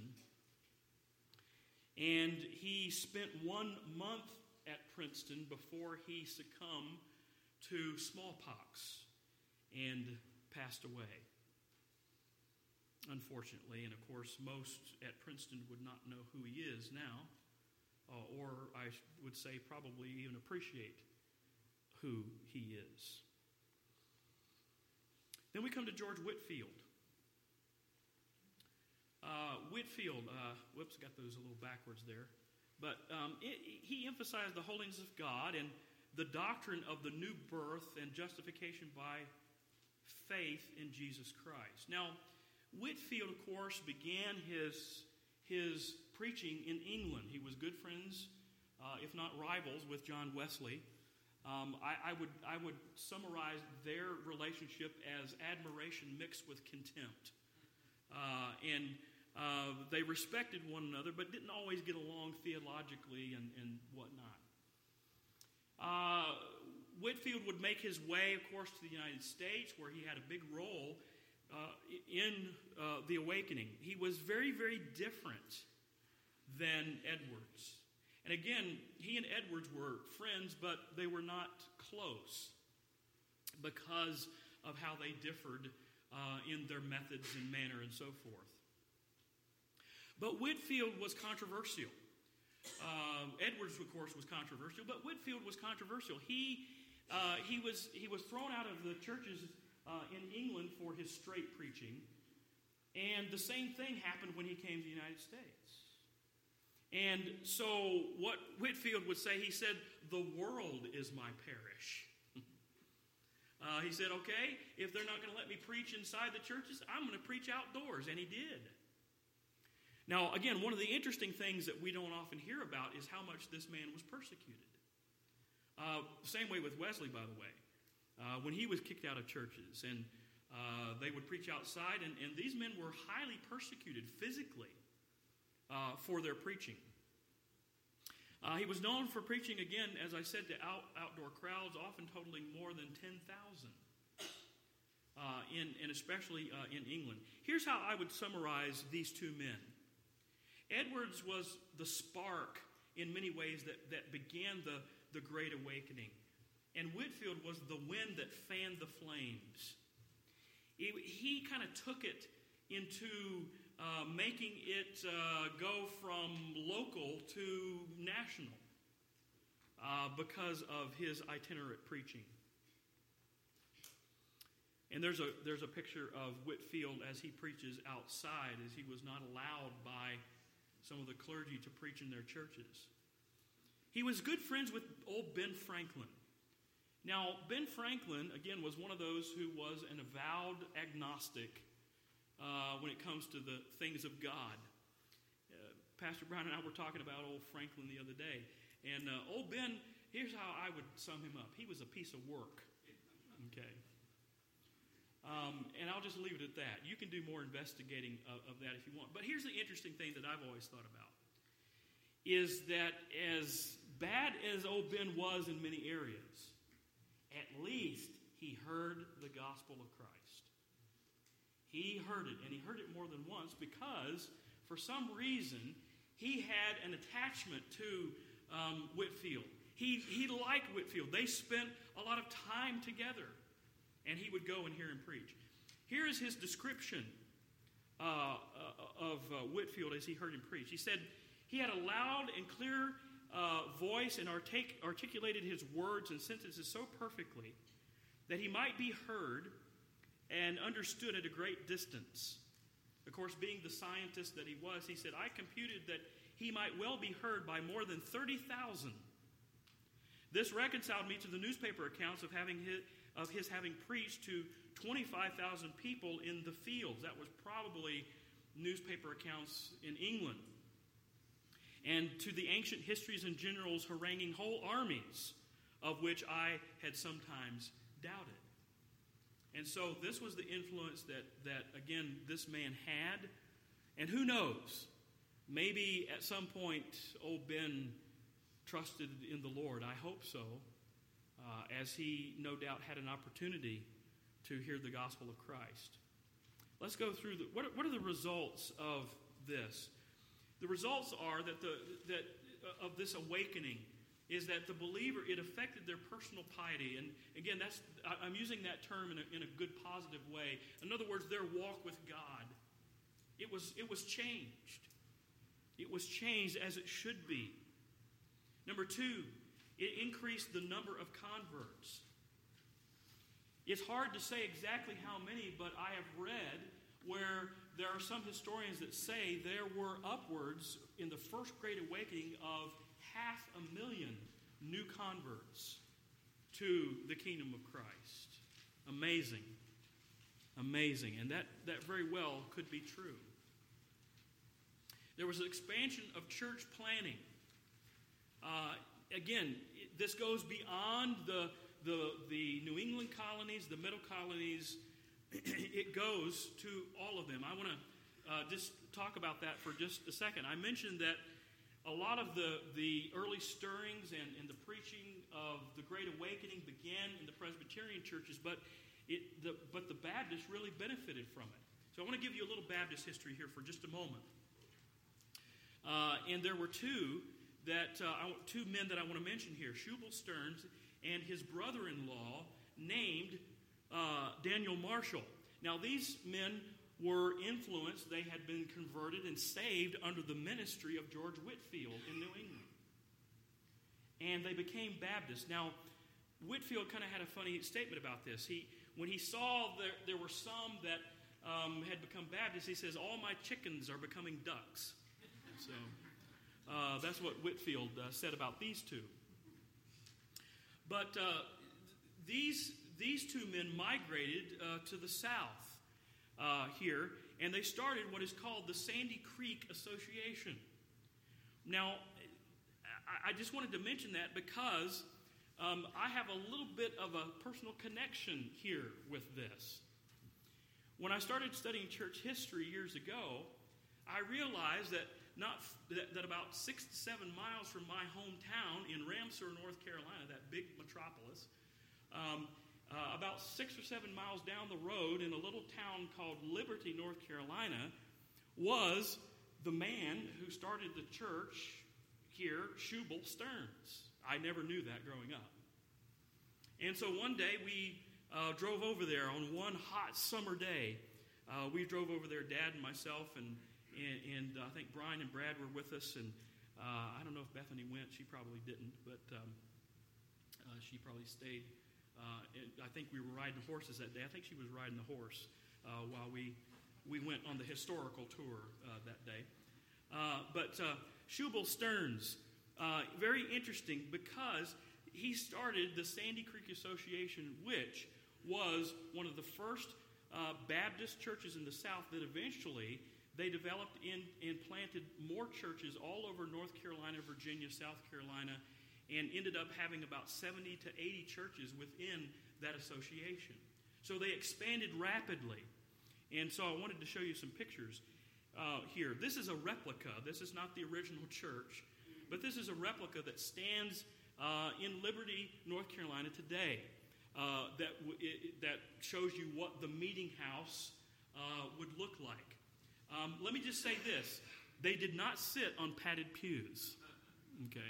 And he spent one month at Princeton before he succumbed to smallpox and passed away. Unfortunately, and of course, most at Princeton would not know who he is now, uh, or I would say probably even appreciate who he is. Then we come to George Whitefield. Uh, Whitefield, uh, whoops, got those a little backwards there. But um, it, he emphasized the holiness of God and the doctrine of the new birth and justification by faith in Jesus Christ. Now, Whitefield, of course, began his, his preaching in England. He was good friends, uh, if not rivals, with John Wesley. Um, I, I, would, I would summarize their relationship as admiration mixed with contempt. Uh, and uh, they respected one another, but didn't always get along theologically and, and whatnot. Uh, Whitefield would make his way, of course, to the United States, where he had a big role uh, in uh, the awakening. He was very, very different than Edwards. And again, he and Edwards were friends, but they were not close because of how they differed uh, in their methods and manner and so forth. But Whitefield was controversial. Uh, Edwards, of course, was controversial, but Whitefield was controversial. He uh, he was he was thrown out of the churches uh, in England for his straight preaching, and the same thing happened when he came to the United States. And so, what Whitefield would say, he said, "The world is my parish." uh, he said, "Okay, if they're not going to let me preach inside the churches, I'm going to preach outdoors," and he did. Now, again, one of the interesting things that we don't often hear about is how much this man was persecuted. Uh, same way with Wesley, by the way. Uh, when he was kicked out of churches, and uh, they would preach outside, and, and these men were highly persecuted physically uh, for their preaching. Uh, he was known for preaching, again, as I said, to out, outdoor crowds, often totaling more than ten thousand. Uh, in, and especially uh, in England. Here's how I would summarize these two men. Edwards was the spark in many ways that, that began the, the Great Awakening. And Whitefield was the wind that fanned the flames. He, he kind of took it into uh, making it uh, go from local to national uh, because of his itinerant preaching. And there's a, there's a picture of Whitefield as he preaches outside, as he was not allowed by some of the clergy to preach in their churches. He was good friends with old Ben Franklin. Now, Ben Franklin, again, was one of those who was an avowed agnostic uh, when it comes to the things of God. Uh, Pastor Brown and I were talking about old Franklin the other day. And uh, old Ben, here's how I would sum him up. He was a piece of work. Okay. Um, and I'll just leave it at that. You can do more investigating of, of that if you want. But here's the interesting thing that I've always thought about, is that as bad as old Ben was in many areas, at least he heard the gospel of Christ. He heard it, and he heard it more than once because, for some reason, he had an attachment to um, Whitefield. He, he liked Whitefield. They spent a lot of time together. And he would go and hear him preach. Here is his description uh, of uh, Whitefield as he heard him preach. He said, he had a loud and clear uh, voice and artic- articulated his words and sentences so perfectly that he might be heard and understood at a great distance. Of course, being the scientist that he was, he said, I computed that he might well be heard by more than thirty thousand. This reconciled me to the newspaper accounts of having his, of his having preached to twenty-five thousand people in the fields. That was probably newspaper accounts in England. And to the ancient histories and generals haranguing whole armies, of which I had sometimes doubted. And so this was the influence that, that again, this man had. And who knows, maybe at some point, old Ben trusted in the Lord. I hope so. Uh, as he no doubt had an opportunity to hear the gospel of Christ. Let's go through the, what are, what are the results of this? The results are that the that uh, of this awakening is that the believer, it affected their personal piety. And again, that's I, I'm using that term in a, in a good positive way. In other words, their walk with God. It was it was changed. It was changed as it should be. Number two, it increased the number of converts. It's hard to say exactly how many, but I have read where there are some historians that say there were upwards in the first Great Awakening of half a million new converts to the kingdom of Christ. Amazing. Amazing. And that, that very well could be true. There was an expansion of church planning. Uh, again, this goes beyond the, the, the New England colonies, the middle colonies. It goes to all of them. I want to uh, just talk about that for just a second. I mentioned that a lot of the, the early stirrings and, and the preaching of the Great Awakening began in the Presbyterian churches, but, it, the, but the Baptists really benefited from it. So I want to give you a little Baptist history here for just a moment. Uh, and there were two that uh, I, two men that I want to mention here: Shubal Stearns and his brother-in-law named uh, Daniel Marshall. Now, these men were influenced; they had been converted and saved under the ministry of George Whitefield in New England, and they became Baptists. Now, Whitefield kind of had a funny statement about this. He, when he saw there, there were some that um, had become Baptists, he says, "All my chickens are becoming ducks." So uh, that's what Whitefield uh, said about these two. But uh, these these two men migrated uh, to the south uh, here, and they started what is called the Sandy Creek Association. Now, I, I just wanted to mention that because Um, I have a little bit of a personal connection here with this. When I started studying church history years ago, I realized that not that, that about six to seven miles from my hometown in Ramseur, North Carolina, that big metropolis, um, uh, about six or seven miles down the road in a little town called Liberty, North Carolina, was the man who started the church here, Shubal Stearns. I never knew that growing up. And so one day we uh, drove over there on one hot summer day. Uh, we drove over there, Dad and myself, and, and, and I think Brian and Brad were with us. And uh, I don't know if Bethany went. She probably didn't, but um, uh, she probably stayed. Uh, and I think we were riding horses that day. I think she was riding the horse uh, while we, we went on the historical tour uh, that day. Uh, but uh, Shubal Stearns, Uh, very interesting because he started the Sandy Creek Association, which was one of the first uh, Baptist churches in the South that eventually they developed in, and planted more churches all over North Carolina, Virginia, South Carolina, and ended up having about seventy to eighty churches within that association. So they expanded rapidly. And so I wanted to show you some pictures uh, here. This is a replica. This is not the original church. But this is a replica that stands uh, in Liberty, North Carolina today uh, that, w- it, that shows you what the meeting house uh, would look like. Um, let me just say this. They did not sit on padded pews. Okay.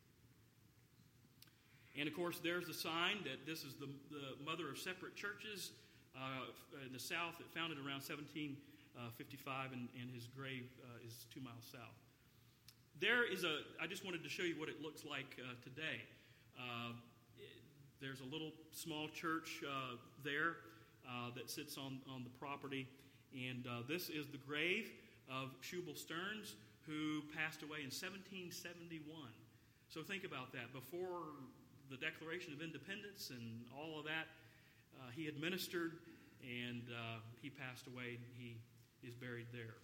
And, of course, there's the sign that this is the, the mother of separate churches uh, in the South, that founded around seventeen fifty-five, and, and his grave uh, is two miles south. There is a, I just wanted to show you what it looks like uh, today. Uh, it, there's a little small church uh, there uh, that sits on, on the property. And uh, this is the grave of Shubal Stearns, who passed away in seventeen seventy-one. So think about that. Before the Declaration of Independence and all of that, uh, he had ministered, and uh, he passed away. He is buried there.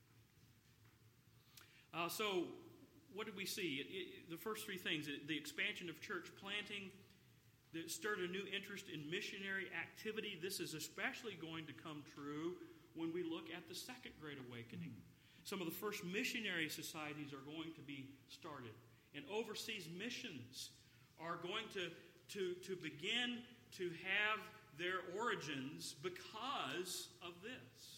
Uh, so, what did we see? It, it, the first three things: it, the expansion of church planting, that stirred a new interest in missionary activity. This is especially going to come true when we look at the Second Great Awakening. Mm-hmm. Some of the first missionary societies are going to be started, and overseas missions are going to, to, to begin to have their origins because of this.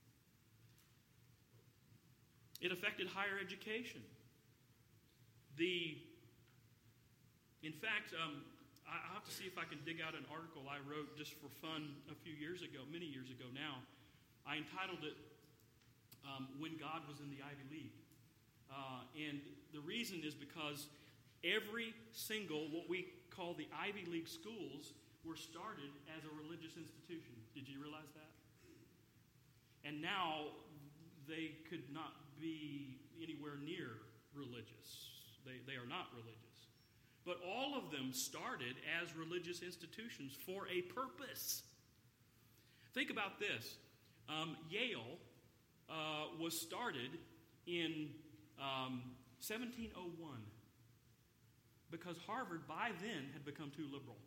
It affected higher education. The, in fact, um, I, I'll have to see if I can dig out an article I wrote just for fun a few years ago, many years ago now. I entitled it, um, When God Was in the Ivy League. Uh, and the reason is because every single, what we call the Ivy League schools, were started as a religious institution. Did you realize that? And now they could not be anywhere near religious. They, they are not religious. But all of them started as religious institutions for a purpose. Think about this. Um, Yale uh, was started in um, seventeen oh one because Harvard by then had become too liberal.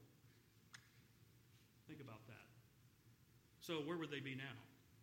Think about that. So where would they be now?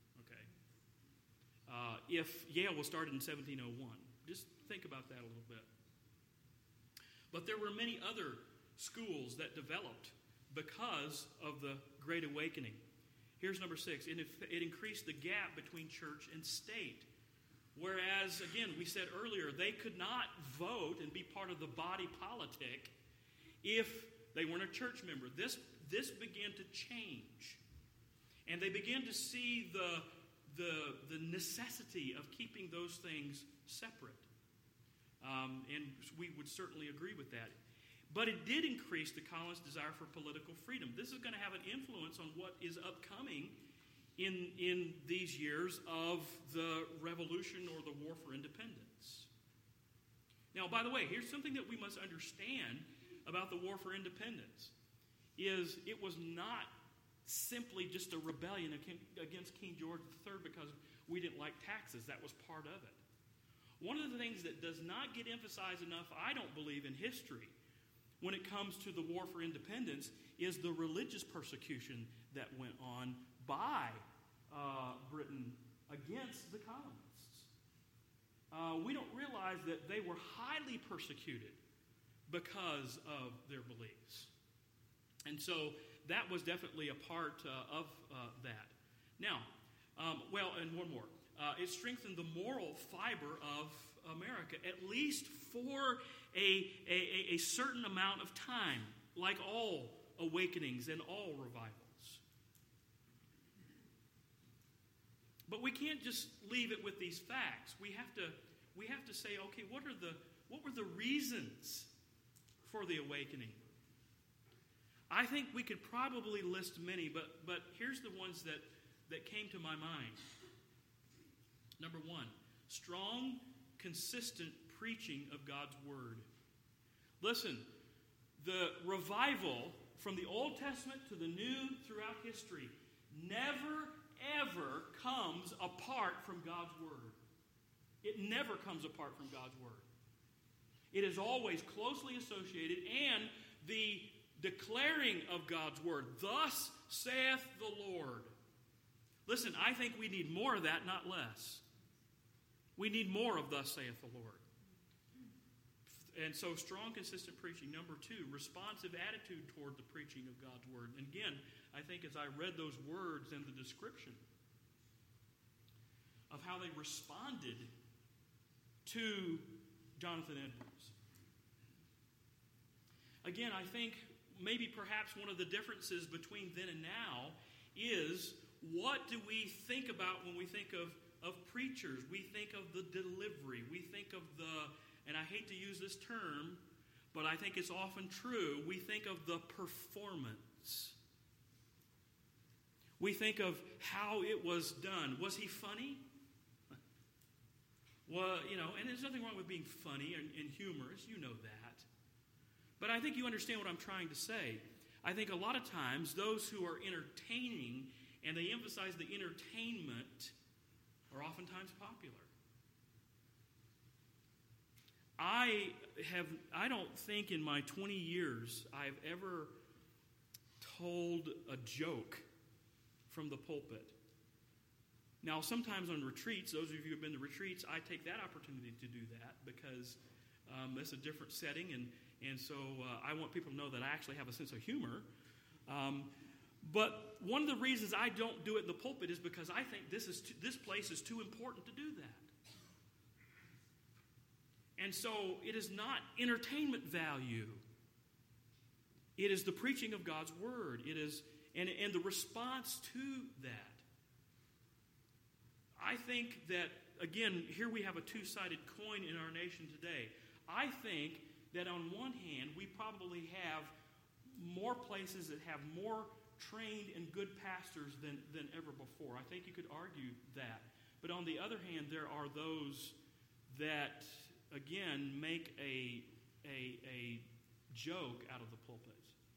Uh, if Yale was started in seventeen oh one. Just think about that a little bit. But there were many other schools that developed because of the Great Awakening. Here's number six. It, it increased the gap between church and state. Whereas, again, we said earlier, they could not vote and be part of the body politic if they weren't a church member. This, this began to change. And they began to see the, the, the necessity of keeping those things separate. Um, and we would certainly agree with that. But it did increase the colonists' desire for political freedom. This is going to have an influence on what is upcoming in, in these years of the revolution or the war for independence. Now, by the way, here's something that we must understand about the war for independence, is it was not simply just a rebellion against King George the Third because we didn't like taxes. That was part of it. One of the things that does not get emphasized enough, I don't believe, in history when it comes to the war for independence is the religious persecution that went on by uh, Britain against the colonists. Uh, we don't realize that they were highly persecuted because of their beliefs. And so that was definitely a part uh, of uh, that. Now, um, well, and one more. Uh, it strengthened the moral fiber of America, at least for a, a, a certain amount of time, like all awakenings and all revivals. But we can't just leave it with these facts. We have to, we have to say, okay, what are the what were the reasons for the awakening? I think we could probably list many, but but here's the ones that, that came to my mind. Number one, strong, consistent preaching of God's Word. Listen, the revival from the Old Testament to the New throughout history never, ever comes apart from God's Word. It never comes apart from God's Word. It is always closely associated, and the declaring of God's Word, thus saith the Lord. Listen, I think we need more of that, not less. We need more of thus saith the Lord. And so strong, consistent preaching. Number two, responsive attitude toward the preaching of God's Word. And again, I think as I read those words and the description of how they responded to Jonathan Edwards. Again, I think maybe perhaps one of the differences between then and now is what do we think about when we think of of preachers? We think of the delivery. We think of the, and I hate to use this term, but I think it's often true, we think of the performance. We think of how it was done. Was he funny? Well, you know, and there's nothing wrong with being funny and, and humorous. You know that. But I think you understand what I'm trying to say. I think a lot of times those who are entertaining and they emphasize the entertainment are oftentimes popular. I have I don't think in my twenty years I've ever told a joke from the pulpit. Now, sometimes on retreats, those of you who have been to retreats, I take that opportunity to do that because um, it's a different setting, and, and so uh, I want people to know that I actually have a sense of humor. Um, But one of the reasons I don't do it in the pulpit is because I think this is too, this place is too important to do that. And so it is not entertainment value. It is the preaching of God's Word. It is and, and the response to that. I think that, again, here we have a two-sided coin in our nation today. I think that on one hand, we probably have more places that have more trained and good pastors than, than ever before. I think you could argue that. But on the other hand, there are those that, again, make a, a, a joke out of the pulpit.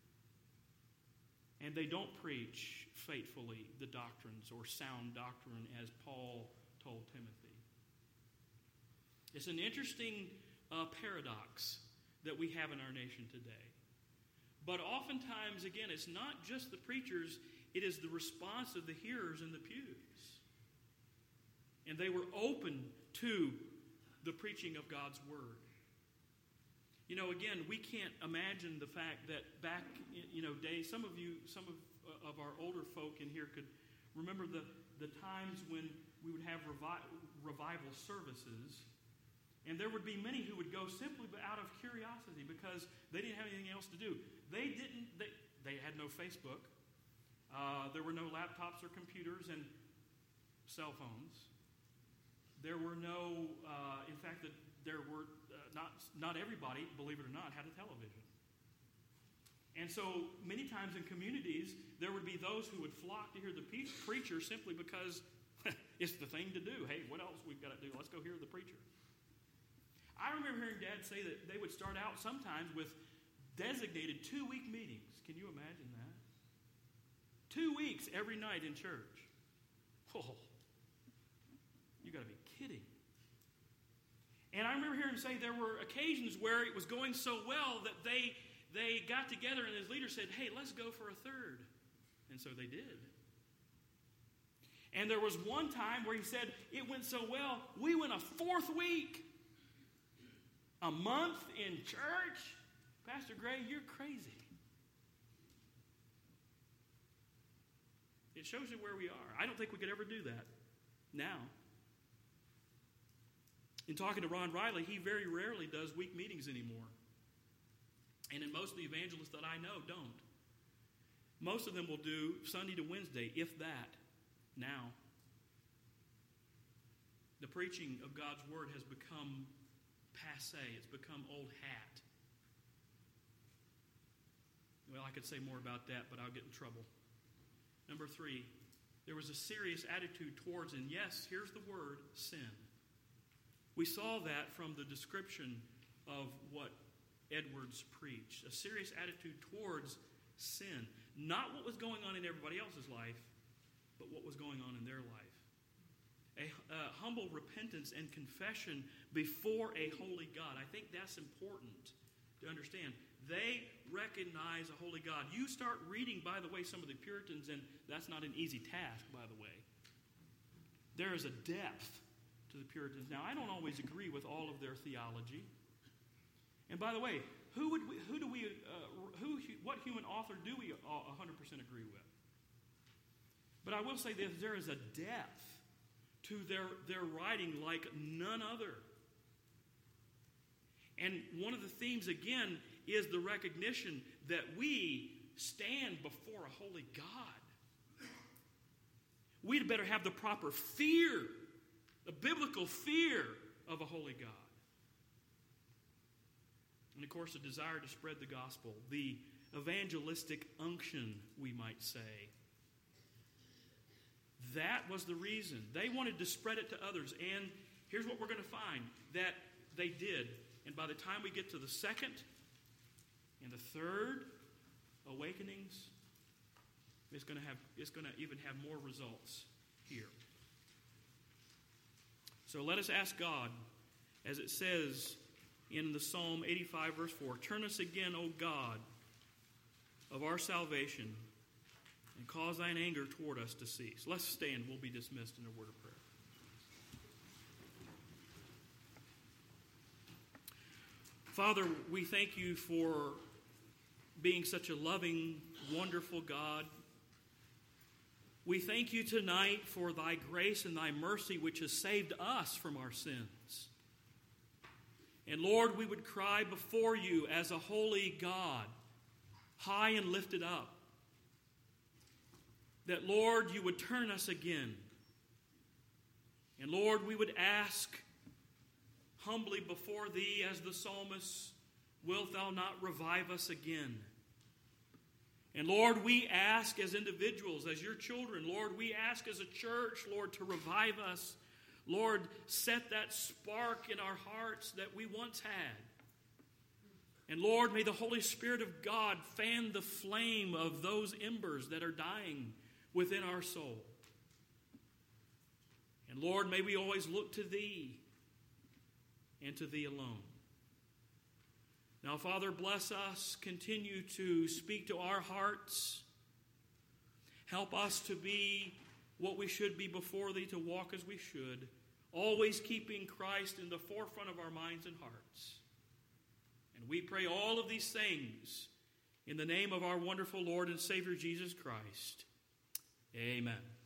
And they don't preach faithfully the doctrines or sound doctrine as Paul told Timothy. It's an interesting uh, paradox that we have in our nation today. But oftentimes, again, it's not just the preachers, it is the response of the hearers in the pews. And they were open to the preaching of God's Word. You know, again, we can't imagine the fact that back, you know, days, some of you, some of, uh, of our older folk in here could remember the, the times when we would have revi- revival services, and there would be many who would go simply out of curiosity because they didn't have anything else to do. They didn't. They, they had no Facebook. Uh, there were no laptops or computers and cell phones. There were no. Uh, in fact, that there were uh, not not everybody, believe it or not, had a television. And so many times in communities, there would be those who would flock to hear the pe- preacher simply because it's the thing to do. Hey, what else we've got to do? Let's go hear the preacher. I remember hearing Dad say that they would start out sometimes with designated two-week meetings. Can you imagine that? Two weeks every night in church. Oh, you got to be kidding. And I remember hearing him say there were occasions where it was going so well that they they got together and his leader said, hey, let's go for a third. And so they did. And there was one time where he said, it went so well, we went a fourth week. A month in church? Pastor Gray, you're crazy. It shows you where we are. I don't think we could ever do that now. In talking to Ron Riley, he very rarely does week meetings anymore. And in most of the evangelists that I know, don't. Most of them will do Sunday to Wednesday, if that, now. The preaching of God's Word has become passé. It's become old hat. Well, I could say more about that, but I'll get in trouble. Number three, there was a serious attitude towards, and yes, here's the word, sin. We saw that from the description of what Edwards preached. A serious attitude towards sin. Not what was going on in everybody else's life, but what was going on in their life. A, a humble repentance and confession before a holy God. I think that's important to understand. They recognize a holy God. You start reading, by the way, some of the Puritans, and that's not an easy task, by the way. There is a depth to the Puritans. Now, I don't always agree with all of their theology. And by the way, who would we, who do we, uh, who, what human author do we one hundred percent agree with? But I will say this, there is a depth to their, their writing like none other. And one of the themes, again, is the recognition that we stand before a holy God. We'd better have the proper fear, the biblical fear of a holy God. And, of course, a desire to spread the gospel, the evangelistic unction, we might say. That was the reason. They wanted to spread it to others. And here's what we're going to find, that they did. And by the time we get to the second and the third awakenings, it's going to have, it's going to even have more results here. So let us ask God, as it says in the Psalm eighty-five, verse four, turn us again, O God, of our salvation, and cause thine anger toward us to cease. Let's stand. We'll be dismissed in a word of prayer. Father, we thank you for being such a loving, wonderful God. We thank you tonight for thy grace and thy mercy which has saved us from our sins. And Lord, we would cry before you as a holy God, high and lifted up, that, Lord, you would turn us again. And, Lord, we would ask humbly before thee as the psalmist, wilt thou not revive us again? And, Lord, we ask as individuals, as your children, Lord, we ask as a church, Lord, to revive us. Lord, set that spark in our hearts that we once had. And, Lord, may the Holy Spirit of God fan the flame of those embers that are dying within our soul. And, Lord, may we always look to thee and to thee alone. Now, Father, bless us. Continue to speak to our hearts. Help us to be what we should be before thee, to walk as we should, always keeping Christ in the forefront of our minds and hearts. And we pray all of these things in the name of our wonderful Lord and Savior Jesus Christ. Amen.